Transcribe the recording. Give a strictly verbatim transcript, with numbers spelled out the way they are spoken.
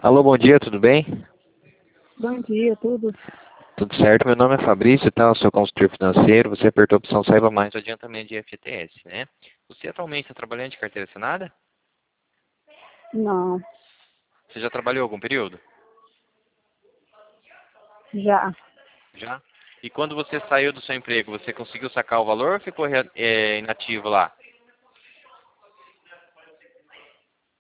Alô, bom dia, tudo bem? Bom dia, tudo? Tudo certo, meu nome é Fabrício, tá? Eu sou consultor financeiro, você apertou a opção Saiba Mais do adiantamento de F G T S, né? Você atualmente está trabalhando de carteira assinada? Não, Você já trabalhou algum período? já. Já? E quando você saiu do seu emprego, você conseguiu sacar o valor ou ficou é, inativo lá?